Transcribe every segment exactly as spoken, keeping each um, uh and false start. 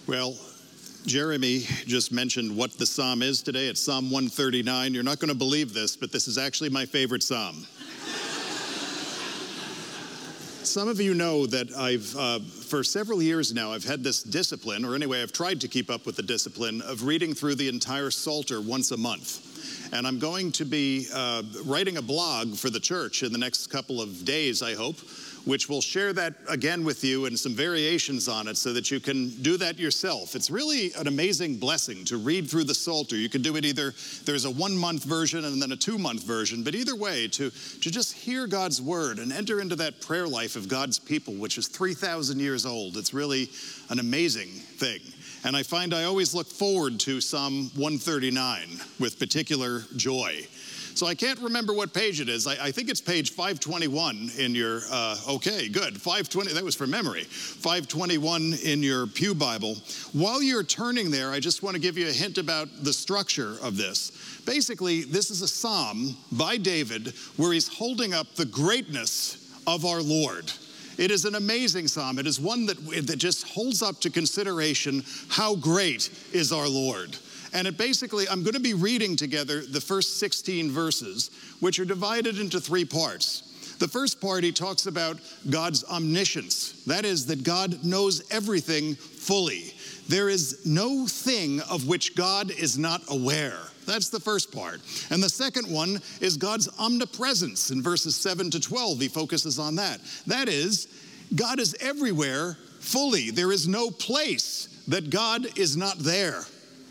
Well, Jeremy just mentioned what the psalm is today. It's Psalm one thirty-nine. You're not going to believe this, but this is actually my favorite psalm. Some of you know that I've, uh, for several years now, I've had this discipline, or anyway, I've tried to keep up with the discipline of reading through the entire Psalter once a month. And I'm going to be uh, writing a blog for the church in the next couple of days, I hope, which will share that again with you and some variations on it so that you can do that yourself. It's really an amazing blessing to read through the Psalter. You can do it either, there's a one-month version and then a two-month version, but either way, to, to just hear God's word and enter into that prayer life of God's people, which is three thousand years old. It's really an amazing thing. And I find I always look forward to Psalm one thirty-nine with particular joy. So I can't remember what page it is. I, I think it's page five twenty-one in your, uh, okay, good, five twenty, that was from memory, five twenty-one in your Pew Bible. While you're turning there, I just want to give you a hint about the structure of this. Basically, this is a psalm by David where he's holding up the greatness of our Lord. It is an amazing psalm. It is one that, that just holds up to consideration how great is our Lord. And it basically, I'm going to be reading together the first sixteen verses, which are divided into three parts. The first part, he talks about God's omniscience. That is, that God knows everything fully. There is no thing of which God is not aware. That's the first part. And the second one is God's omnipresence. In verses seven to twelve, he focuses on that. That is, God is everywhere fully. There is no place that God is not there.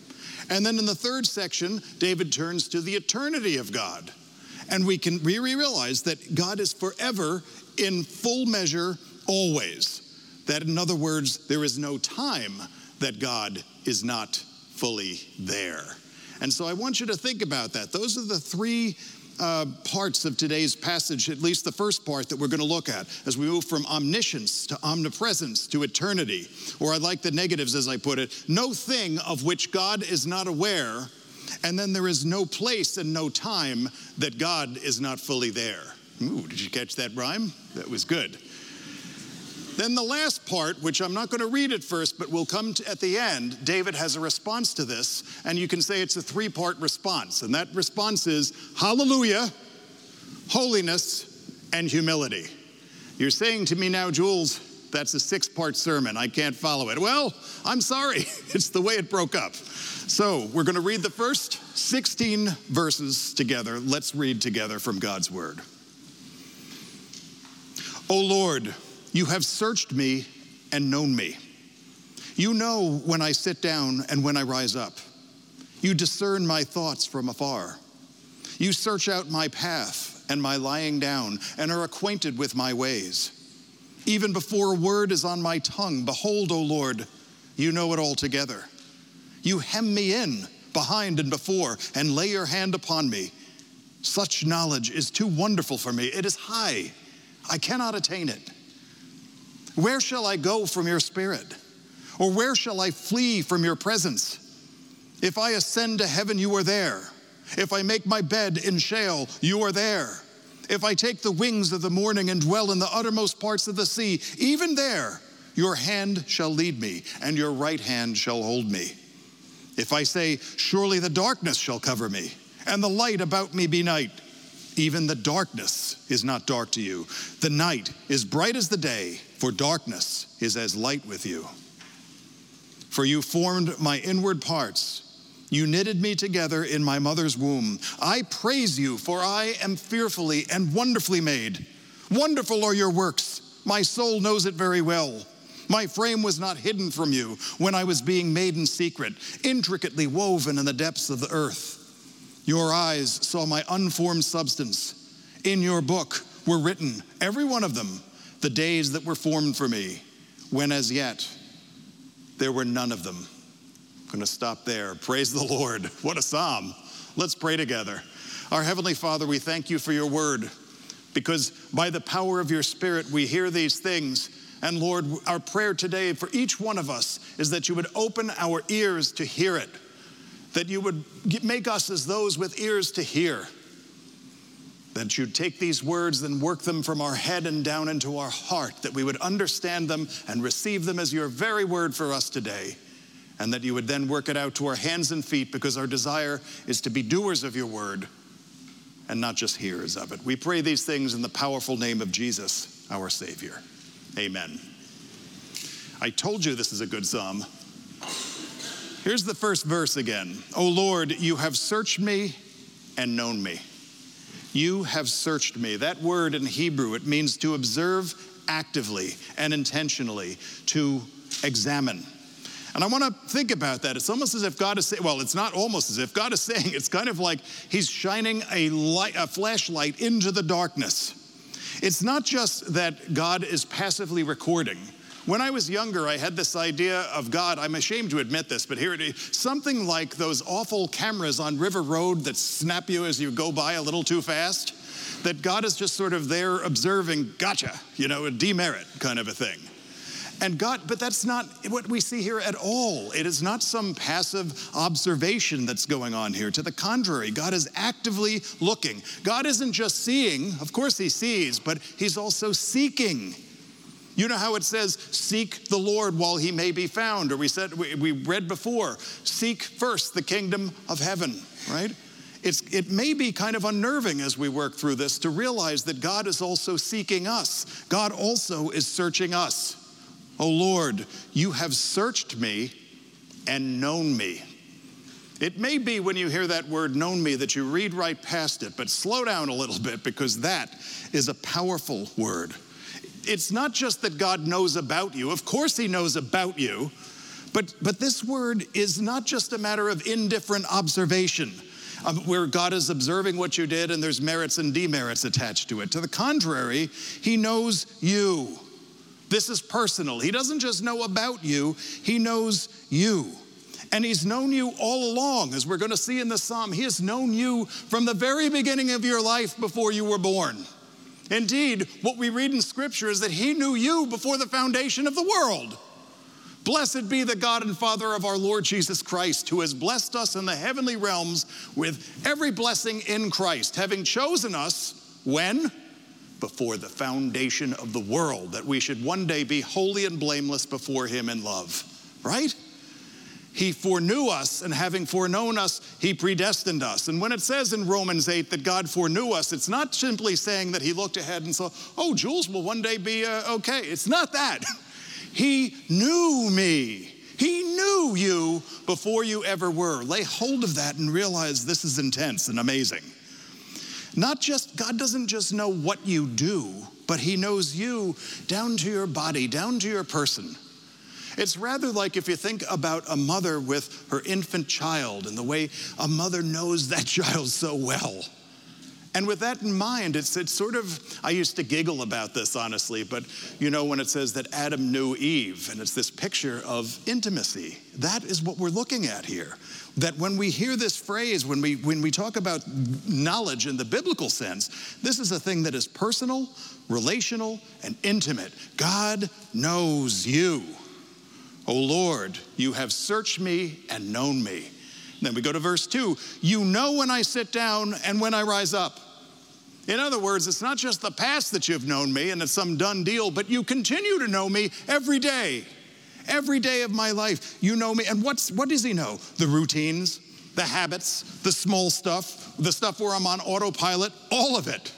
And then in the third section, David turns to the eternity of God. And we can really realize that God is forever in full measure always. That, in other words, there is no time that God is not fully there. And so I want you to think about that. Those are the three uh, parts of today's passage, at least the first part that we're going to look at as we move from omniscience to omnipresence to eternity. Or I like the negatives as I put it, no thing of which God is not aware, and then there is no place and no time that God is not fully there. Ooh, did you catch that rhyme? That was good. Then the last part, which I'm not going to read at first, but will come to at the end, David has a response to this, and you can say it's a three-part response. And that response is hallelujah, holiness, and humility. You're saying to me now, Jules, that's a six-part sermon. I can't follow it. Well, I'm sorry. It's the way it broke up. So we're going to read the first sixteen verses together. Let's read together from God's word. O Lord, you have searched me and known me. You know when I sit down and when I rise up. You discern my thoughts from afar. You search out my path and my lying down and are acquainted with my ways. Even before a word is on my tongue, behold, O Lord, you know it altogether. You hem me in behind and before and lay your hand upon me. Such knowledge is too wonderful for me. It is high. I cannot attain it. Where shall I go from your spirit? Or where shall I flee from your presence? If I ascend to heaven, you are there. If I make my bed in Sheol, you are there. If I take the wings of the morning and dwell in the uttermost parts of the sea, even there your hand shall lead me, and your right hand shall hold me. If I say, surely the darkness shall cover me, and the light about me be night, even the darkness is not dark to you. The night is bright as the day, for darkness is as light with you. For you formed my inward parts. You knitted me together in my mother's womb. I praise you, for I am fearfully and wonderfully made. Wonderful are your works. My soul knows it very well. My frame was not hidden from you when I was being made in secret, intricately woven in the depths of the earth. Your eyes saw my unformed substance. In your book were written, every one of them, the days that were formed for me, when as yet there were none of them. I'm going to stop there. Praise the Lord. What a psalm. Let's pray together. Our Heavenly Father, we thank you for your word, because by the power of your Spirit we hear these things. And Lord, our prayer today for each one of us is that you would open our ears to hear it, that you would make us as those with ears to hear, that you'd take these words and work them from our head and down into our heart, that we would understand them and receive them as your very word for us today. and that you would then work it out to our hands and feet, because our desire is to be doers of your word and not just hearers of it. We pray these things in the powerful name of Jesus, our Savior. Amen. I told you this is a good psalm. Here's the first verse again. O Lord, you have searched me and known me. You have searched me. That word in Hebrew, it means to observe actively and intentionally, to examine. And I want to think about that. It's almost as if God is saying, well, it's not almost as if God is saying, it's kind of like he's shining a light, a flashlight into the darkness. It's not just that God is passively recording. When I was younger, I had this idea of God, I'm ashamed to admit this, but here it is, something like those awful cameras on River Road that snap you as you go by a little too fast, that God is just sort of there observing, gotcha, you know, a demerit kind of a thing. And God, but that's not what we see here at all. It is not some passive observation that's going on here. To the contrary, God is actively looking. God isn't just seeing, of course he sees, but he's also seeking. You know how it says, seek the Lord while he may be found, or we said, we, we read before, seek first the kingdom of heaven, right? It's, it may be kind of unnerving as we work through this to realize that God is also seeking us. God also is searching us. O Lord, you have searched me and known me. It may be when you hear that word known me that you read right past it, but slow down a little bit, because that is a powerful word. It's not just that God knows about you. Of course he knows about you. But, but this word is not just a matter of indifferent observation, um, where God is observing what you did and there's merits and demerits attached to it. To the contrary, he knows you. This is personal. He doesn't just know about you, he knows you. And he's known you all along, as we're going to see in the psalm. He has known you from the very beginning of your life before you were born. Indeed, what we read in Scripture is that he knew you before the foundation of the world. Blessed be the God and Father of our Lord Jesus Christ, who has blessed us in the heavenly realms with every blessing in Christ, having chosen us, when? Before the foundation of the world, that we should one day be holy and blameless before him in love. Right? He foreknew us, and having foreknown us, he predestined us. And when it says in Romans eight that God foreknew us, it's not simply saying that he looked ahead and saw, oh, Jules will one day be uh, okay. It's not that. He knew me. He knew you before you ever were. Lay hold of that and realize this is intense and amazing. Not just, God doesn't just know what you do, but he knows you down to your body, down to your person. It's rather like if you think about a mother with her infant child and the way a mother knows that child so well. And with that in mind, it's, it's sort of, I used to giggle about this, honestly, but you know when it says that Adam knew Eve, and it's this picture of intimacy. That is what we're looking at here. That when we hear this phrase, when we, when we talk about knowledge in the biblical sense, this is a thing that is personal, relational, and intimate. God knows you. O Lord, you have searched me and known me. And then we go to verse two. You know when I sit down and when I rise up. In other words, it's not just the past that you've known me and it's some done deal, but you continue to know me every day. Every day of my life, you know me. And what's, what does he know? The routines, the habits, the small stuff, the stuff where I'm on autopilot, all of it.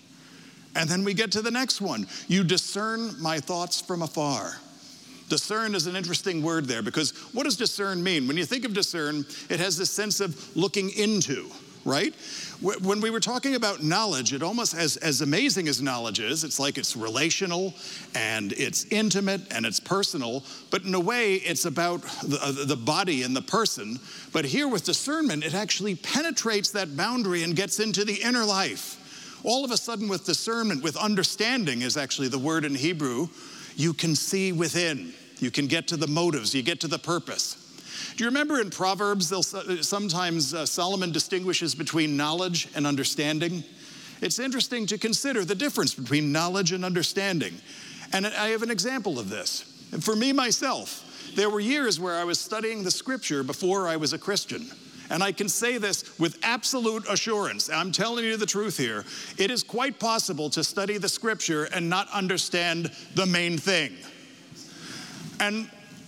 And then we get to the next one. You discern my thoughts from afar. Discern is an interesting word there, because what does discern mean? When you think of discern, it has this sense of looking into, right? When we were talking about knowledge, it almost, as, as amazing as knowledge is, it's like it's relational and it's intimate and it's personal, but in a way it's about the, the body and the person. But here with discernment, it actually penetrates that boundary and gets into the inner life. All of a sudden with discernment, with understanding is actually the word in Hebrew, you can see within. You can get to the motives. You get to the purpose. Do you remember in Proverbs, they'll, sometimes uh, Solomon distinguishes between knowledge and understanding? It's interesting to consider the difference between knowledge and understanding. And I have an example of this. And for me, myself, there were years where I was studying the scripture before I was a Christian. And I can say this with absolute assurance. I'm telling you the truth here. It is quite possible to study the scripture and not understand the main thing. And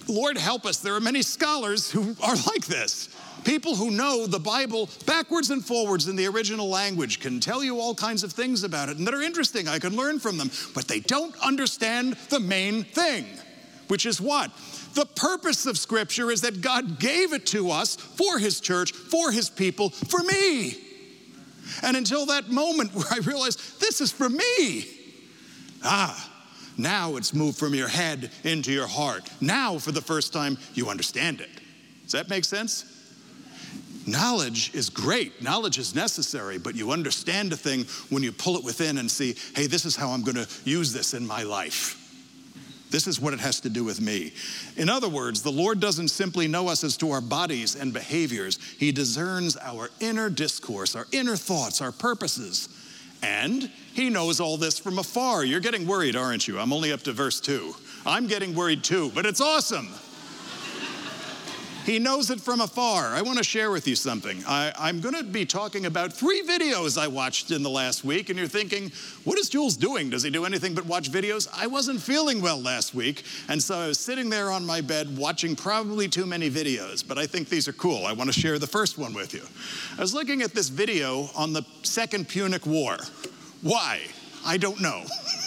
Lord help us, there are many scholars who are like this. People who know the Bible backwards and forwards in the original language can tell you all kinds of things about it and that are interesting. I can learn from them, but they don't understand the main thing, which is what? The purpose of Scripture is that God gave it to us for His church, for His people, for me. And until that moment where I realized this is for me, ah, now it's moved from your head into your heart. Now, for the first time, you understand it. Does that make sense? Knowledge is great. Knowledge is necessary, but you understand a thing when you pull it within and see, hey, this is how I'm going to use this in my life. This is what it has to do with me. In other words, the Lord doesn't simply know us as to our bodies and behaviors. He discerns our inner discourse, our inner thoughts, our purposes. And He knows all this from afar. You're getting worried, aren't you? I'm only up to verse two. I'm getting worried too, but it's awesome. He knows it from afar. I want to share with you something. I, I'm going to be talking about three videos I watched in the last week, and you're thinking, what is Jules doing? Does he do anything but watch videos? I wasn't feeling well last week, and so I was sitting there on my bed watching probably too many videos, but I think these are cool. I want to share the first one with you. I was looking at this video on the Second Punic War. Why? I don't know.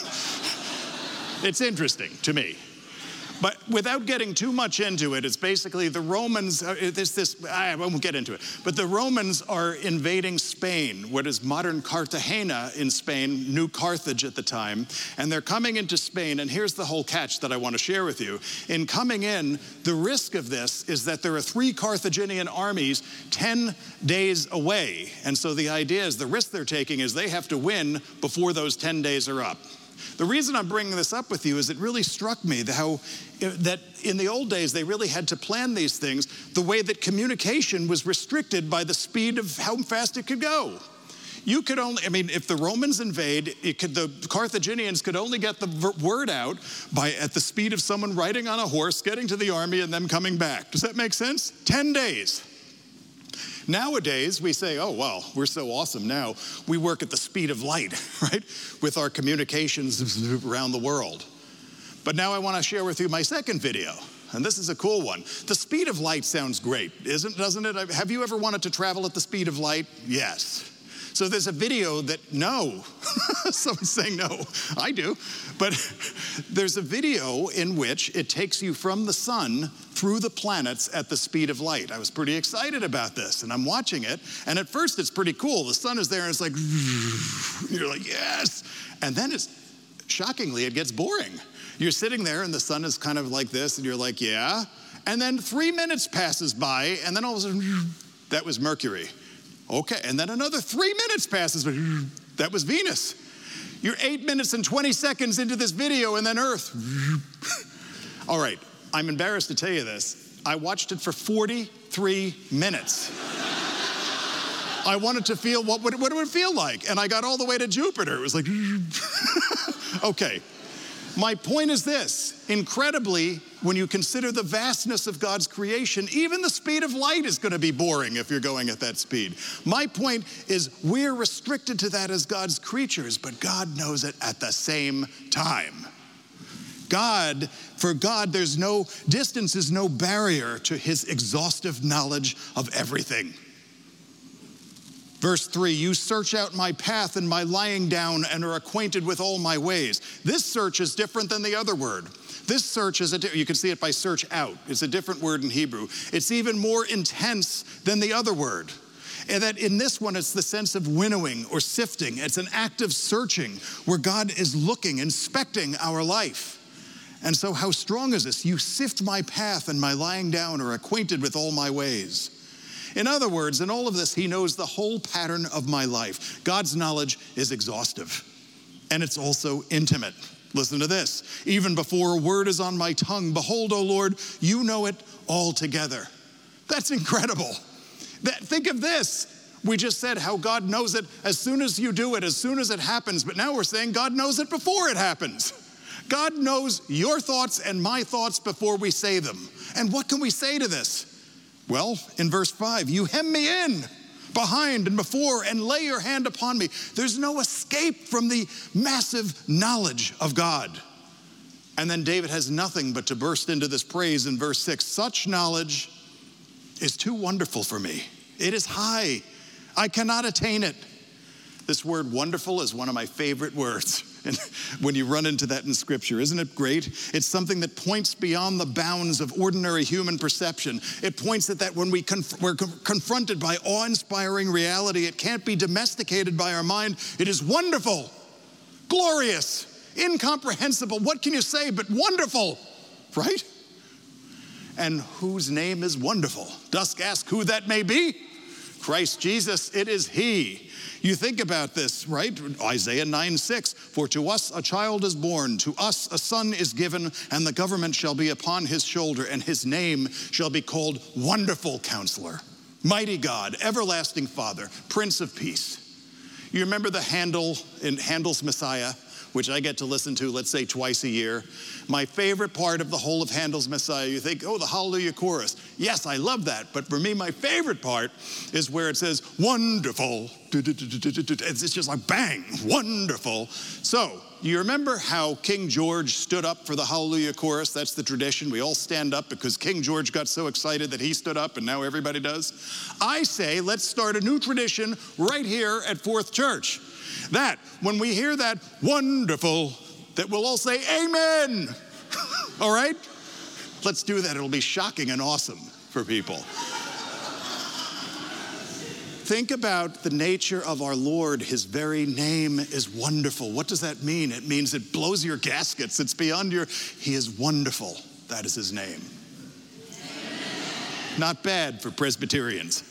It's interesting to me. But without getting too much into it, it's basically the Romans, uh, this, this, I won't get into it, but the Romans are invading Spain, what is modern Cartagena in Spain, New Carthage at the time, and they're coming into Spain, and here's the whole catch that I want to share with you. In coming in, the risk of this is that there are three Carthaginian armies ten days away, and so the idea is the risk they're taking is they have to win before those ten days are up. The reason I'm bringing this up with you is it really struck me how that in the old days they really had to plan these things the way that communication was restricted by the speed of how fast it could go. You could only, I mean, if the Romans invade, it could, the Carthaginians could only get the word out by at the speed of someone riding on a horse, getting to the army, and then coming back. Does that make sense? Ten days. Nowadays, we say, oh, wow, we're so awesome now. We work at the speed of light, right, with our communications around the world. But now I want to share with you my second video, and this is a cool one. The speed of light sounds great, isn't, doesn't it? Have you ever wanted to travel at the speed of light? Yes. So there's a video that, no, someone's saying no, I do, but there's a video in which it takes you from the sun through the planets at the speed of light. I was pretty excited about this, and I'm watching it, and at first it's pretty cool. The sun is there, and it's like, you're like, yes, and then it's, shockingly, it gets boring. You're sitting there, and the sun is kind of like this, and you're like, yeah, and then three minutes passes by, and then all of a sudden, that was Mercury. Okay, and then another three minutes passes, but that was Venus. You're eight minutes and twenty seconds into this video, and then Earth. All right, I'm embarrassed to tell you this. I watched it for forty-three minutes. I wanted to feel what, would, what it would feel like, and I got all the way to Jupiter. It was like, okay. My point is this, incredibly, when you consider the vastness of God's creation, even the speed of light is going to be boring if you're going at that speed. My point is we're restricted to that as God's creatures, but God knows it at the same time. God, for God, there's no, distance is no barrier to His exhaustive knowledge of everything. Verse three, you search out my path and my lying down and are acquainted with all my ways. This search is different than the other word. This search is, a, you can see it by search out. It's a different word in Hebrew. It's even more intense than the other word. And that in this one, it's the sense of winnowing or sifting. It's an active searching where God is looking, inspecting our life. And so how strong is this? You sift my path and my lying down are acquainted with all my ways. In other words, in all of this, He knows the whole pattern of my life. God's knowledge is exhaustive, and it's also intimate. Listen to this. Even before a word is on my tongue, behold, O Lord, you know it altogether. That's incredible. That, think of this. We just said how God knows it as soon as you do it, as soon as it happens, but now we're saying God knows it before it happens. God knows your thoughts and my thoughts before we say them. And what can we say to this? Well, in verse five, you hem me in behind and before and lay your hand upon me. There's no escape from the massive knowledge of God. And then David has nothing but to burst into this praise in verse six. Such knowledge is too wonderful for me. It is high. I cannot attain it. This word wonderful is one of my favorite words. And when you run into that in Scripture, isn't it great? It's something that points beyond the bounds of ordinary human perception. It points at that when we conf- we're con- confronted by awe-inspiring reality, it can't be domesticated by our mind. It is wonderful, glorious, incomprehensible. What can you say but wonderful, right? And whose name is wonderful? Dost ask who that may be? Christ Jesus, it is he. You think about this, right? Isaiah nine six, for to us a child is born, to us a son is given, and the government shall be upon his shoulder, and his name shall be called Wonderful Counselor, Mighty God, Everlasting Father, Prince of Peace. You remember the Handel in Handel's Messiah, which I get to listen to, let's say, twice a year. My favorite part of the whole of Handel's Messiah, you think, oh, the Hallelujah chorus. Yes, I love that. But for me, my favorite part is where it says, wonderful. It's just like, bang, wonderful. So, you remember how King George stood up for the Hallelujah chorus? That's the tradition. We all stand up because King George got so excited that he stood up and now everybody does. I say, let's start a new tradition right here at Fourth Church. That, when we hear that wonderful, that we'll all say, amen. All right? Let's do that. It'll be shocking and awesome for people. Think about the nature of our Lord. His very name is wonderful. What does that mean? It means it blows your gaskets. It's beyond your, he is wonderful. That is his name. Not bad for Presbyterians.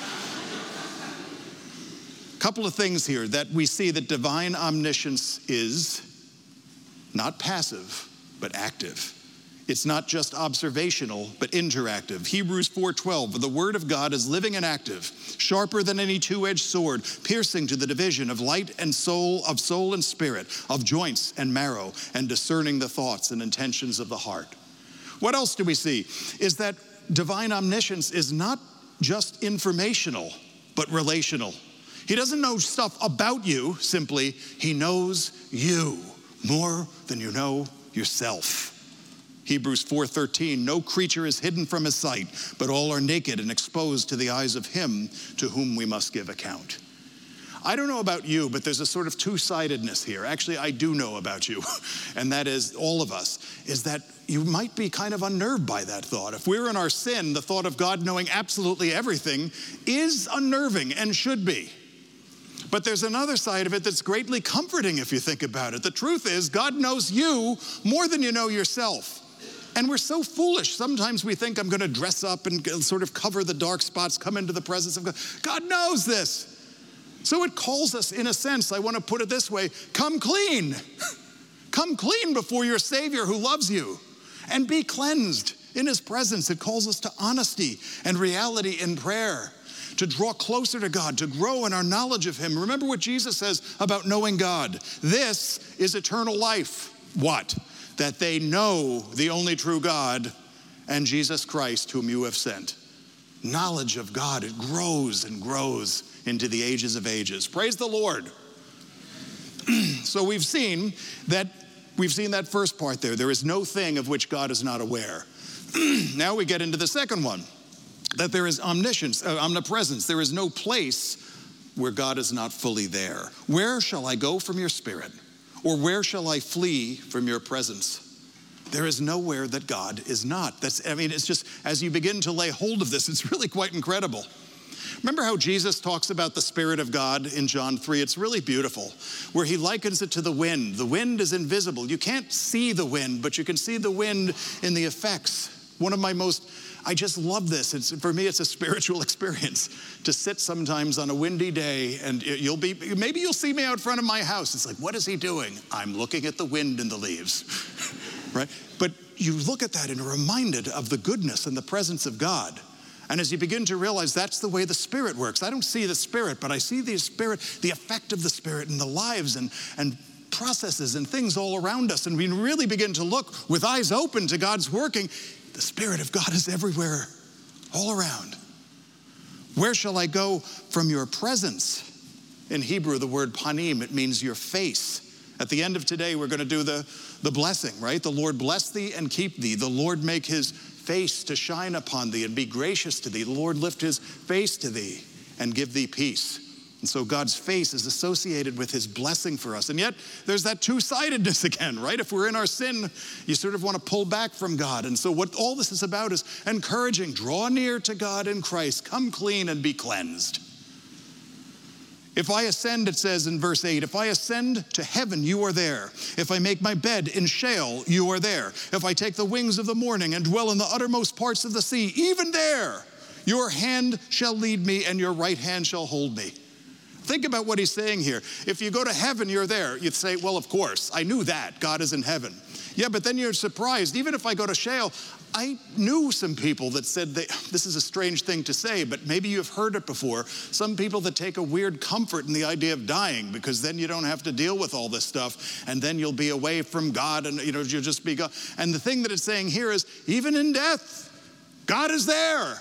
Couple of things here that we see that divine omniscience is not passive, but active. It's not just observational, but interactive. Hebrews four twelve, the word of God is living and active, sharper than any two-edged sword, piercing to the division of light and soul, of soul and spirit, of joints and marrow, and discerning the thoughts and intentions of the heart. What else do we see? Is that divine omniscience is not just informational, but relational. He doesn't know stuff about you simply. He knows you more than you know yourself. Hebrews four thirteen, no creature is hidden from his sight, but all are naked and exposed to the eyes of him to whom we must give account. I don't know about you, but there's a sort of two-sidedness here. Actually, I do know about you, and that is all of us, is that you might be kind of unnerved by that thought. If we're in our sin, the thought of God knowing absolutely everything is unnerving and should be. But there's another side of it that's greatly comforting if you think about it. The truth is, God knows you more than you know yourself. And we're so foolish. Sometimes we think, I'm going to dress up and sort of cover the dark spots, come into the presence of God. God knows this. So it calls us, in a sense, I want to put it this way, come clean. Come clean before your Savior who loves you. And be cleansed in his presence. It calls us to honesty and reality in prayer, to draw closer to God, to grow in our knowledge of him. Remember what Jesus says about knowing God. This is eternal life. What? That they know the only true God and Jesus Christ whom you have sent. Knowledge of God, it grows and grows into the ages of ages. Praise the Lord. So we've seen that, we've seen that first part there. There is no thing of which God is not aware. Now we get into the second one. That there is omniscience, uh, omnipresence. There is no place where God is not fully there. Where shall I go from your spirit? Or where shall I flee from your presence? There is nowhere that God is not. That's, I mean, it's just, as you begin to lay hold of this, it's really quite incredible. Remember how Jesus talks about the Spirit of God in John three? It's really beautiful, where he likens it to the wind. The wind is invisible. You can't see the wind, but you can see the wind in the effects. One of my most I just love this. It's, for me, it's a spiritual experience to sit sometimes on a windy day and you'll be, maybe you'll see me out front of my house. It's like, what is he doing? I'm looking at the wind in the leaves, right? But you look at that and are reminded of the goodness and the presence of God. And as you begin to realize that's the way the Spirit works. I don't see the Spirit, but I see the Spirit, the effect of the Spirit in the lives and, and processes and things all around us. And we really begin to look with eyes open to God's working. The Spirit of God is everywhere, all around. Where shall I go from your presence? In Hebrew, the word panim, it means your face. At the end of today, we're going to do the, the blessing, right? The Lord bless thee and keep thee. The Lord make his face to shine upon thee and be gracious to thee. The Lord lift his face to thee and give thee peace. And so God's face is associated with his blessing for us. And yet there's that two-sidedness again, right? If we're in our sin, you sort of want to pull back from God. And so what all this is about is encouraging, draw near to God in Christ, come clean and be cleansed. If I ascend, it says in verse eight, if I ascend to heaven, you are there. If I make my bed in Sheol, you are there. If I take the wings of the morning and dwell in the uttermost parts of the sea, even there, your hand shall lead me and your right hand shall hold me. Think about what he's saying here. If you go to heaven, you're there. You'd say, well, of course, I knew that. God is in heaven. Yeah, but then you're surprised. Even if I go to Sheol, I knew some people that said, they, this is a strange thing to say, but maybe you've heard it before. Some people that take a weird comfort in the idea of dying because then you don't have to deal with all this stuff and then you'll be away from God and you know, you'll just be God. And the thing that it's saying here is, even in death, God is there.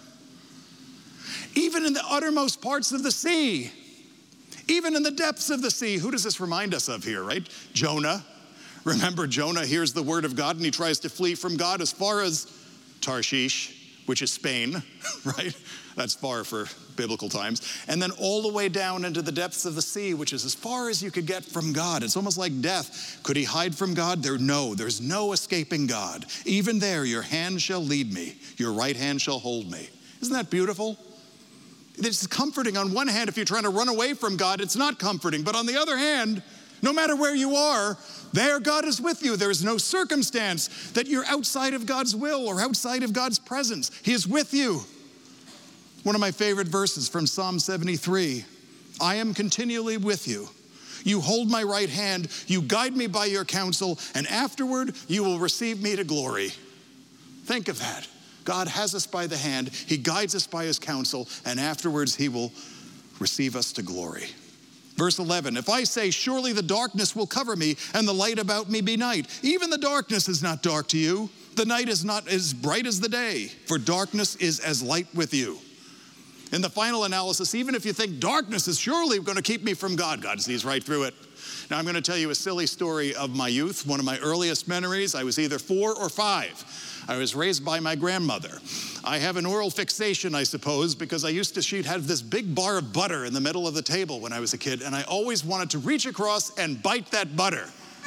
Even in the uttermost parts of the sea, even in the depths of the sea. Who does this remind us of here, right? Jonah. Remember, Jonah hears the word of God and he tries to flee from God as far as Tarshish, which is Spain, right? That's far for biblical times. And then all the way down into the depths of the sea, which is as far as you could get from God. It's almost like death. Could he hide from God? There, no, there's no escaping God. Even there, your hand shall lead me. Your right hand shall hold me. Isn't that beautiful? It's comforting on one hand. If you're trying to run away from God, it's not comforting. But on the other hand, no matter where you are, there God is with you. There is no circumstance that you're outside of God's will or outside of God's presence. He is with you. One of my favorite verses from Psalm seventy-three, I am continually with you. You hold my right hand, you guide me by your counsel, and afterward you will receive me to glory. Think of that. God has us by the hand, he guides us by his counsel, and afterwards he will receive us to glory. Verse eleven, if I say, surely the darkness will cover me and the light about me be night, even the darkness is not dark to you. The night is not as bright as the day, for darkness is as light with you. In the final analysis, even if you think darkness is surely going to keep me from God, God sees right through it. Now I'm going to tell you a silly story of my youth. One of my earliest memories, I was either four or five. I was raised by my grandmother. I have an oral fixation, I suppose, because I used to, she'd have this big bar of butter in the middle of the table when I was a kid, and I always wanted to reach across and bite that butter.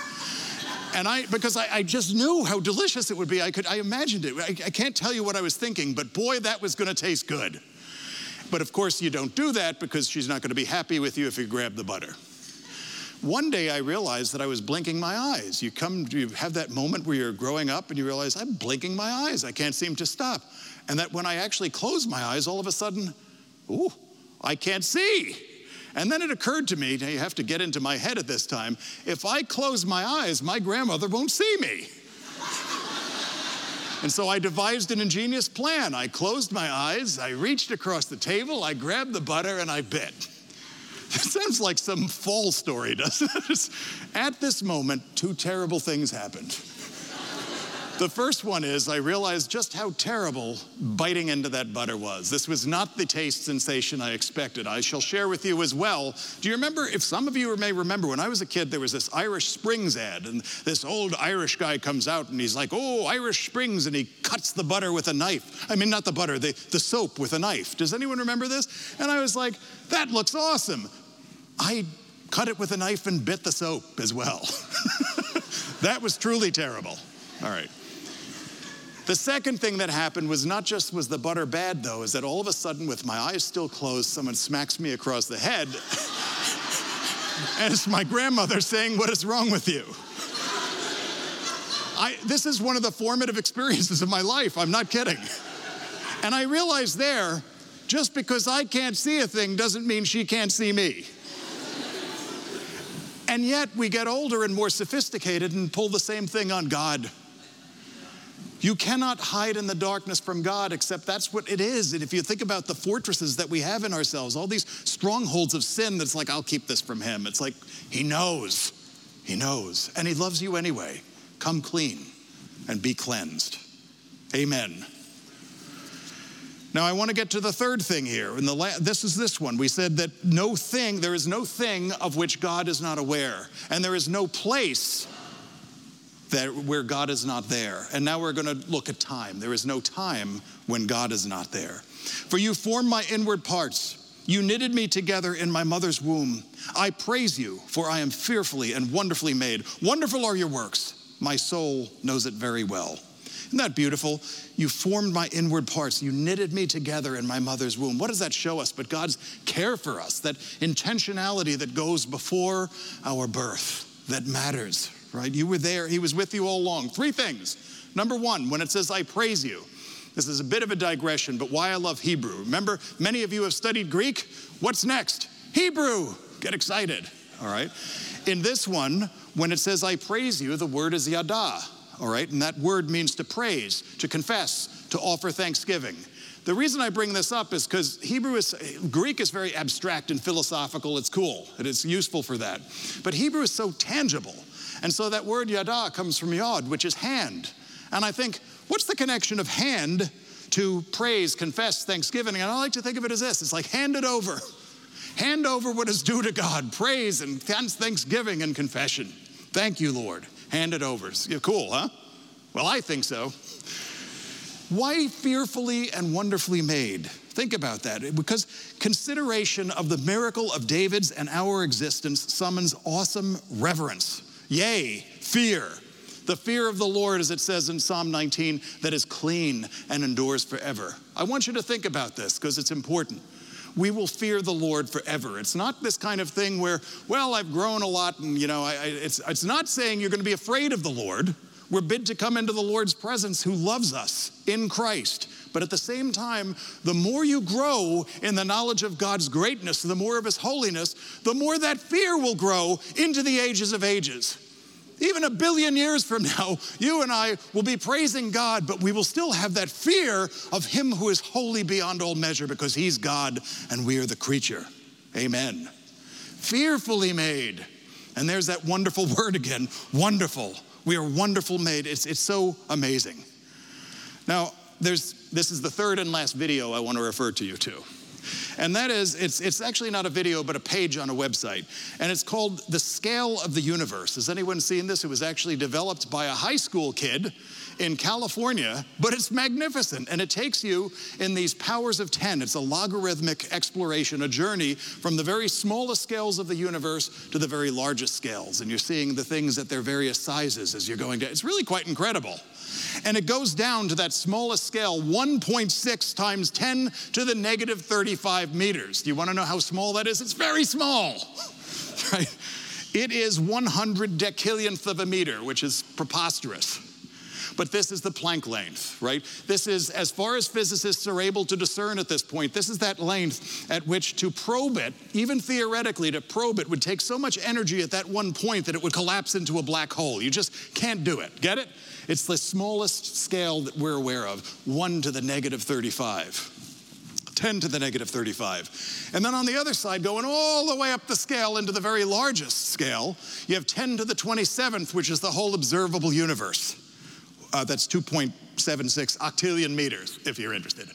And I, because I, I just knew how delicious it would be. I could, I imagined it. I, I can't tell you what I was thinking, but boy, that was going to taste good. But of course, you don't do that because she's not going to be happy with you if you grab the butter. One day I realized that I was blinking my eyes. You come, you have that moment where you're growing up and you realize, I'm blinking my eyes. I can't seem to stop. And that when I actually close my eyes, all of a sudden, ooh, I can't see. And then it occurred to me, now you have to get into my head at this time, if I close my eyes, my grandmother won't see me. And so I devised an ingenious plan. I closed my eyes, I reached across the table, I grabbed the butter, and I bit. It sounds like some fall story, doesn't it? At this moment, two terrible things happened. The first one is I realized just how terrible biting into that butter was. This was not the taste sensation I expected. I shall share with you as well. Do you remember, if some of you may remember, when I was a kid, there was this Irish Springs ad, and this old Irish guy comes out and he's like, oh, Irish Springs, and he cuts the butter with a knife. I mean, not the butter, the, the soap with a knife. Does anyone remember this? And I was like, that looks awesome. I cut it with a knife and bit the soap as well. That was truly terrible. All right. The second thing that happened was not just was the butter bad, though, is that all of a sudden, with my eyes still closed, someone smacks me across the head. And it's my grandmother saying, what is wrong with you? I, this is one of the formative experiences of my life. I'm not kidding. And I realized there, just because I can't see a thing doesn't mean she can't see me. And yet we get older and more sophisticated and pull the same thing on God. You cannot hide in the darkness from God, except that's what it is. And if you think about the fortresses that we have in ourselves, all these strongholds of sin that's like, I'll keep this from him. It's like, he knows, he knows, and he loves you anyway. Come clean and be cleansed. Amen. Now I want to get to the third thing here. And the la- this is this one. We said that no thing, there is no thing of which God is not aware. And there is no place that where God is not there. And now we're going to look at time. There is no time when God is not there. For you formed my inward parts. You knitted me together in my mother's womb. I praise you, for I am fearfully and wonderfully made. Wonderful are your works. My soul knows it very well. Isn't that beautiful? You formed my inward parts. You knitted me together in my mother's womb. What does that show us? But God's care for us, that intentionality that goes before our birth, that matters, right? You were there. He was with you all along. Three things. Number one, when it says, I praise you, this is a bit of a digression, but why I love Hebrew. Remember, many of you have studied Greek. What's next? Hebrew. Get excited, all right? In this one, when it says, I praise you, the word is yada. All right, and that word means to praise, to confess, to offer thanksgiving. The reason I bring this up is because Hebrew is, Greek is very abstract and philosophical. It's cool, and it's useful for that. But Hebrew is so tangible. And so that word yada comes from yod, which is hand. And I think, what's the connection of hand to praise, confess, thanksgiving? And I like to think of it as this. It's like hand it over. Hand over what is due to God. Praise and thanksgiving and confession. Thank you, Lord. Hand it over. You're cool, huh? Well, I think so. Why fearfully and wonderfully made? Think about that. Because consideration of the miracle of David's and our existence summons awesome reverence. Yea, fear. The fear of the Lord, as it says in Psalm nineteen, that is clean and endures forever. I want you to think about this because it's important. We will fear the Lord forever. It's not this kind of thing where, well, I've grown a lot and, you know, I, I, it's, it's not saying you're going to be afraid of the Lord. We're bid to come into the Lord's presence who loves us in Christ. But at the same time, the more you grow in the knowledge of God's greatness, the more of his holiness, the more that fear will grow into the ages of ages. Even a billion years from now, you and I will be praising God, but we will still have that fear of him who is holy beyond all measure because he's God and we are the creature. Amen. Fearfully made. And there's that wonderful word again, wonderful. We are wonderful made. It's, it's so amazing. Now, there's, this is the third and last video I want to refer to you to. And that is, it's, it's actually not a video, but a page on a website. And it's called The Scale of the Universe. Has anyone seen this? It was actually developed by a high school kid in California, but it's magnificent. And it takes you in these powers of ten. It's a logarithmic exploration, a journey from the very smallest scales of the universe to the very largest scales. And you're seeing the things at their various sizes as you're going down. It's really quite incredible. And it goes down to that smallest scale, one point six times ten to the negative thirty-five meters. Do you want to know how small that is? It's very small, right? It is one hundred decillionth of a meter, which is preposterous. But this is the Planck length, right? This is, as far as physicists are able to discern at this point, this is that length at which to probe it, even theoretically to probe it, would take so much energy at that one point that it would collapse into a black hole. You just can't do it. Get it? It's the smallest scale that we're aware of, one to the negative thirty-five. ten to the negative thirty-five. And then on the other side, going all the way up the scale into the very largest scale, you have ten to the twenty-seventh, which is the whole observable universe. Uh, that's two point seven six octillion meters, if you're interested.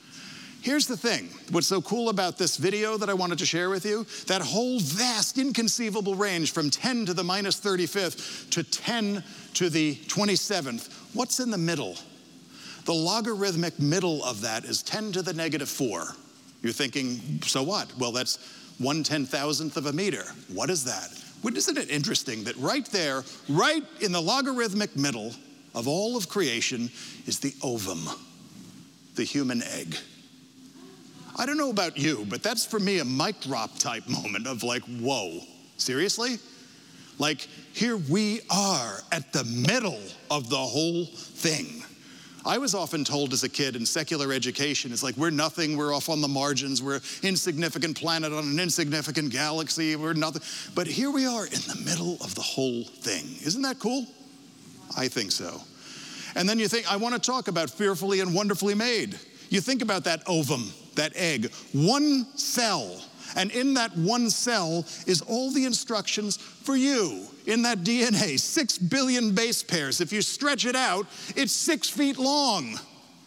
Here's the thing. What's so cool about this video that I wanted to share with you, that whole vast, inconceivable range from ten to the minus thirty-fifth to ten to the twenty-seventh, what's in the middle? The logarithmic middle of that is ten to the negative four. You're thinking, so what? Well, that's one ten thousandth of a meter. What is that? Well, isn't it interesting that right there, right in the logarithmic middle of all of creation is the ovum, the human egg. I don't know about you, but that's for me a mic drop type moment of like, whoa, seriously? Like, here we are at the middle of the whole thing. I was often told as a kid in secular education, it's like, we're nothing, we're off on the margins, we're an insignificant planet on an insignificant galaxy, we're nothing. But here we are in the middle of the whole thing. Isn't that cool? I think so. And then you think, I want to talk about fearfully and wonderfully made. You think about that ovum, that egg, one cell. And in that one cell is all the instructions for you. In that D N A, six billion base pairs. If you stretch it out, it's six feet long.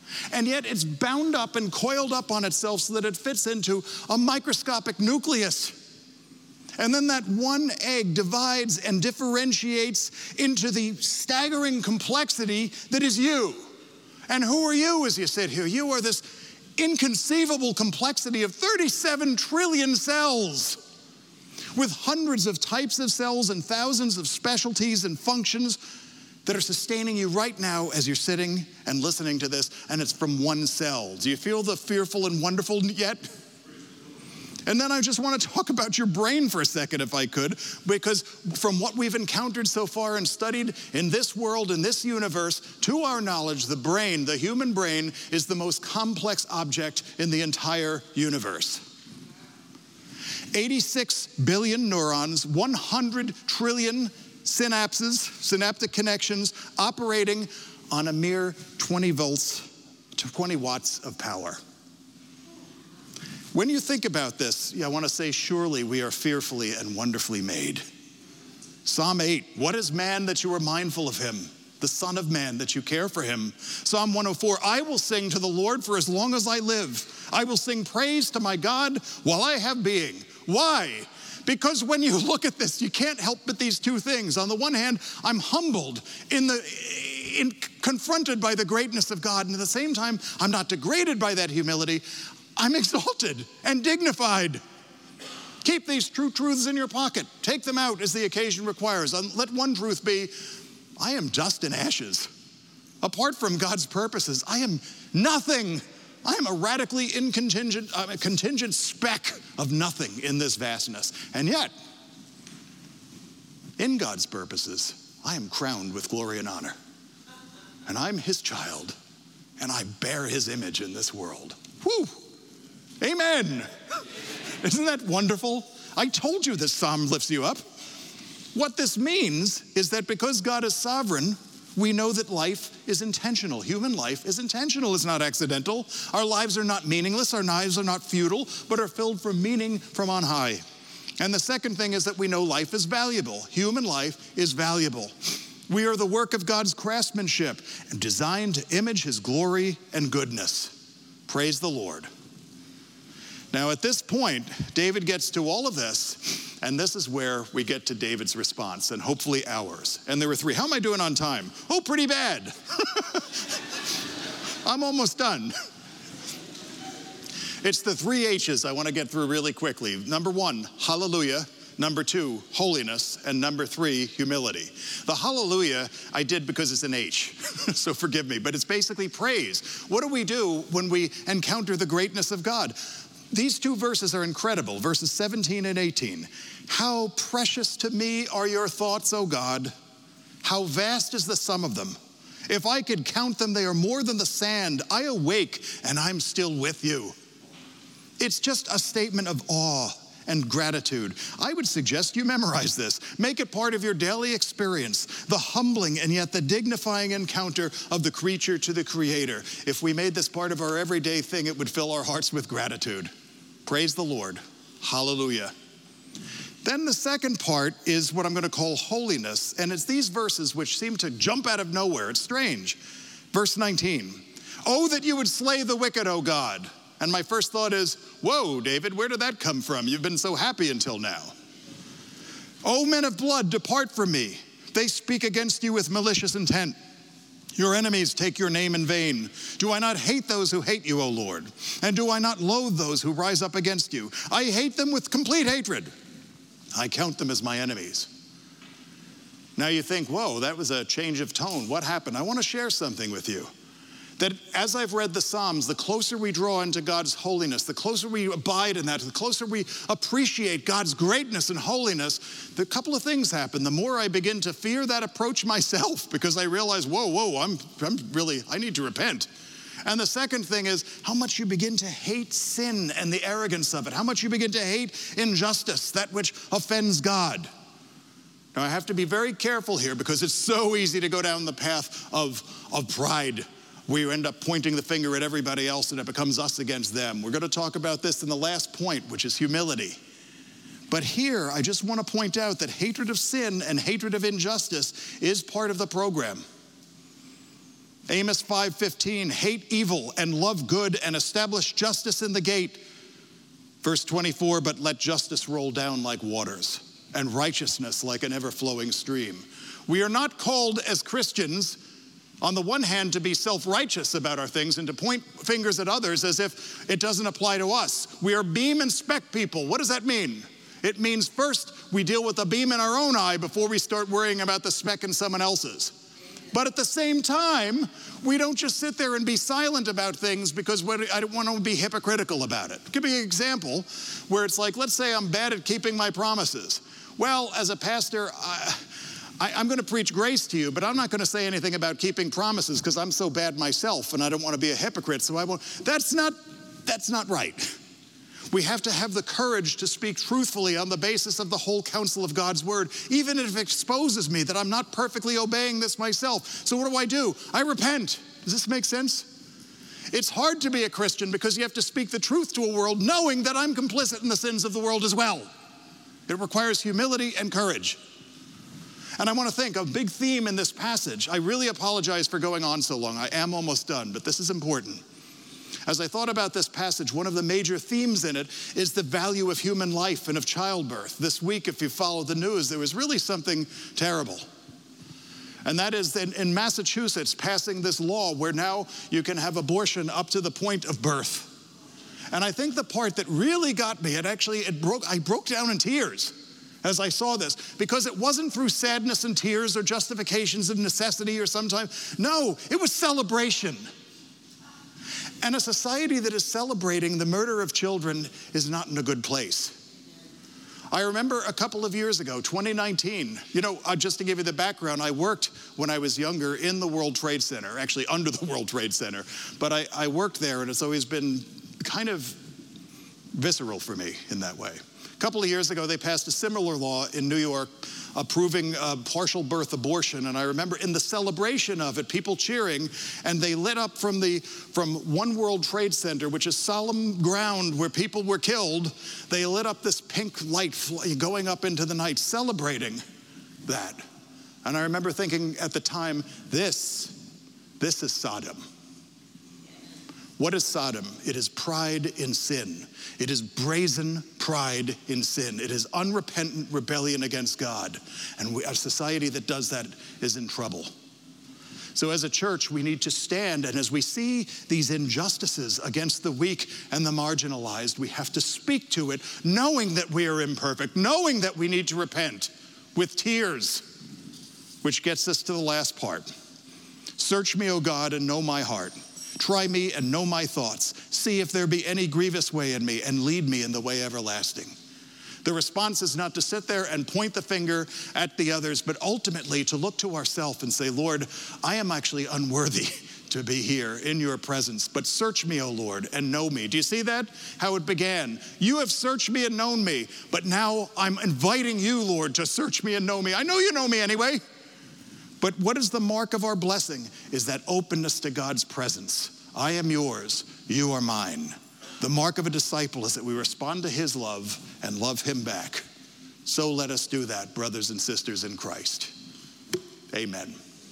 And yet it's bound up and coiled up on itself so that it fits into a microscopic nucleus. And then that one egg divides and differentiates into the staggering complexity that is you. And who are you as you sit here? You are this inconceivable complexity of thirty-seven trillion cells with hundreds of types of cells and thousands of specialties and functions that are sustaining you right now as you're sitting and listening to this, and it's from one cell. Do you feel the fearful and wonderful yet? And then I just want to talk about your brain for a second, if I could, because from what we've encountered so far and studied in this world, in this universe, to our knowledge, the brain, the human brain, is the most complex object in the entire universe. eighty-six billion neurons, one hundred trillion synapses, synaptic connections, operating on a mere twenty volts to twenty watts of power. When you think about this, I want to say, surely we are fearfully and wonderfully made. Psalm eight, what is man that you are mindful of him? The Son of Man that you care for him. Psalm one oh four, I will sing to the Lord for as long as I live. I will sing praise to my God while I have being. Why? Because when you look at this, you can't help but these two things. On the one hand, I'm humbled, in the, in, confronted by the greatness of God, and at the same time, I'm not degraded by that humility. I'm exalted and dignified. Keep these true truths in your pocket. Take them out as the occasion requires. And let one truth be, I am dust and ashes. Apart from God's purposes, I am nothing. I am a radically incontingent, uh, a contingent speck of nothing in this vastness. And yet, in God's purposes, I am crowned with glory and honor. And I'm his child, and I bear his image in this world. Whew! Amen! Isn't that wonderful? I told you this psalm lifts you up. What this means is that because God is sovereign, we know that life is intentional. Human life is intentional. It's not accidental. Our lives are not meaningless. Our lives are not futile, but are filled from meaning from on high. And the second thing is that we know life is valuable. Human life is valuable. We are the work of God's craftsmanship and designed to image his glory and goodness. Praise the Lord. Now, at this point, David gets to all of this, and this is where we get to David's response, and hopefully ours. And there were three. How am I doing on time? Oh, pretty bad. I'm almost done. It's the three H's I want to get through really quickly. Number one, hallelujah. Number two, holiness. And number three, humility. The hallelujah I did because it's an H, so forgive me, but it's basically praise. What do we do when we encounter the greatness of God? These two verses are incredible, verses seventeen and eighteen. How precious to me are your thoughts, O God. How vast is the sum of them. If I could count them, they are more than the sand. I awake and I'm still with you. It's just a statement of awe and gratitude. I would suggest you memorize this. Make it part of your daily experience, the humbling and yet the dignifying encounter of the creature to the creator. If we made this part of our everyday thing, it would fill our hearts with gratitude. Praise the Lord. Hallelujah. Then the second part is what I'm going to call holiness, and it's these verses which seem to jump out of nowhere. It's strange. Verse nineteen. Oh, that you would slay the wicked, O God. And my first thought is, whoa, David, where did that come from? You've been so happy until now. O men of blood, depart from me. They speak against you with malicious intent. Your enemies take your name in vain. Do I not hate those who hate you, O Lord? And do I not loathe those who rise up against you? I hate them with complete hatred. I count them as my enemies. Now you think, whoa, that was a change of tone. What happened? I want to share something with you. That as I've read the Psalms, the closer we draw into God's holiness, the closer we abide in that, the closer we appreciate God's greatness and holiness, the couple of things happen. The more I begin to fear that approach myself, because I realize, whoa, whoa, I'm, I'm really, I need to repent. And the second thing is how much you begin to hate sin and the arrogance of it, how much you begin to hate injustice, that which offends God. Now, I have to be very careful here because it's so easy to go down the path of, of pride. We end up pointing the finger at everybody else and it becomes us against them. We're going to talk about this in the last point, which is humility. But here, I just want to point out that hatred of sin and hatred of injustice is part of the program. Amos five fifteen, hate evil and love good and establish justice in the gate. Verse twenty-four, but let justice roll down like waters and righteousness like an ever-flowing stream. We are not called as Christians, on the one hand, to be self-righteous about our things and to point fingers at others as if it doesn't apply to us. We are beam and speck people. What does that mean? It means first we deal with the beam in our own eye before we start worrying about the speck in someone else's. But at the same time, we don't just sit there and be silent about things because I don't want to be hypocritical about it. Give me an example where it's like, let's say I'm bad at keeping my promises. Well, as a pastor, I, I, I'm going to preach grace to you, but I'm not going to say anything about keeping promises because I'm so bad myself and I don't want to be a hypocrite, so I won't. That's not, that's not right. We have to have the courage to speak truthfully on the basis of the whole counsel of God's word, even if it exposes me that I'm not perfectly obeying this myself. So what do I do? I repent. Does this make sense? It's hard to be a Christian because you have to speak the truth to a world knowing that I'm complicit in the sins of the world as well. It requires humility and courage. And I want to think, a big theme in this passage, I really apologize for going on so long. I am almost done, but this is important. As I thought about this passage, one of the major themes in it is the value of human life and of childbirth. This week, if you follow the news, there was really something terrible. And that is in, in Massachusetts passing this law where now you can have abortion up to the point of birth. And I think the part that really got me, it actually, it broke, I broke down in tears as I saw this, because it wasn't through sadness and tears or justifications of necessity or sometimes. No, it was celebration. And a society that is celebrating the murder of children is not in a good place. I remember a couple of years ago, twenty nineteen, you know, uh, just to give you the background, I worked when I was younger in the World Trade Center, actually under the World Trade Center, but I, I worked there and it's always been kind of visceral for me in that way. A couple of years ago, they passed a similar law in New York approving uh, partial birth abortion. And I remember in the celebration of it, people cheering, and they lit up from the from One World Trade Center, which is solemn ground where people were killed. They lit up this pink light going up into the night, celebrating that. And I remember thinking at the time, this, this is Sodom. What is Sodom? It is pride in sin. It is brazen pride in sin. It is unrepentant rebellion against God. And we, a society that does that is in trouble. So as a church, we need to stand, and as we see these injustices against the weak and the marginalized, we have to speak to it, knowing that we are imperfect, knowing that we need to repent with tears, which gets us to the last part. Search me, O God, and know my heart. Try me and know my thoughts. See if there be any grievous way in me, and lead me in the way everlasting. The response is not to sit there and point the finger at the others, but ultimately to look to ourselves and say, Lord, I am actually unworthy to be here in your presence, but search me, O Lord, and know me. Do you see that? How it began. You have searched me and known me, but now I'm inviting you, Lord, to search me and know me. I know you know me anyway. But what is the mark of our blessing is that openness to God's presence. I am yours, you are mine. The mark of a disciple is that we respond to his love and love him back. So let us do that, brothers and sisters in Christ. Amen.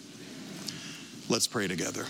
Let's pray together.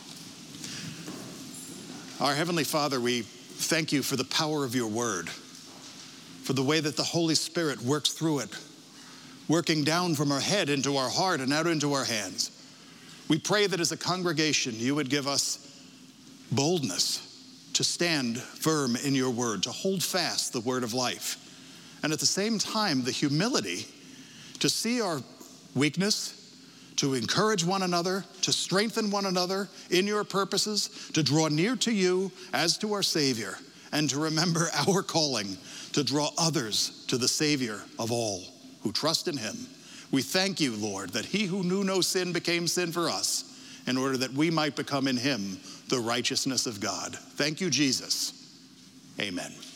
Our Heavenly Father, we thank you for the power of your word, for the way that the Holy Spirit works through it, working down from our head into our heart and out into our hands. We pray that as a congregation, you would give us boldness to stand firm in your word, to hold fast the word of life. And at the same time, the humility to see our weakness, to encourage one another, to strengthen one another in your purposes, to draw near to you as to our Savior, and to remember our calling to draw others to the Savior of all who trust in him. We thank you, Lord, that he who knew no sin became sin for us in order that we might become in him the righteousness of God. Thank you, Jesus. Amen.